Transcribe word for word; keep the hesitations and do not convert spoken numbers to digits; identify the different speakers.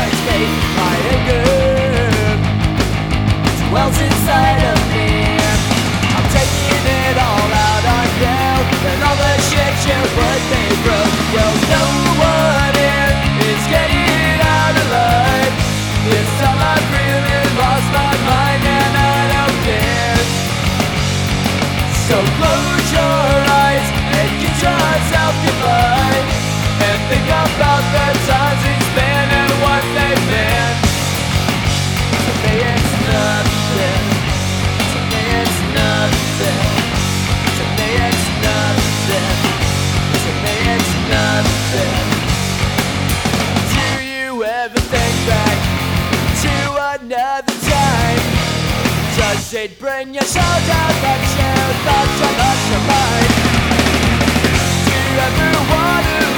Speaker 1: hurts me, my anger wells inside of me. I'm taking it all out on you and all the shit you put me through. Well, no one here is getting out alive. This time I've really lost my mind and I don't care. So close your eyes and get yourself goodbye, and think about the times it's been and what they've been. To me it's nothing. To me it's nothing. To me it's nothing. To me it's nothing. Do you ever think back to another time? Does it bring your soul down that you thought you lost your mind? Do you ever want to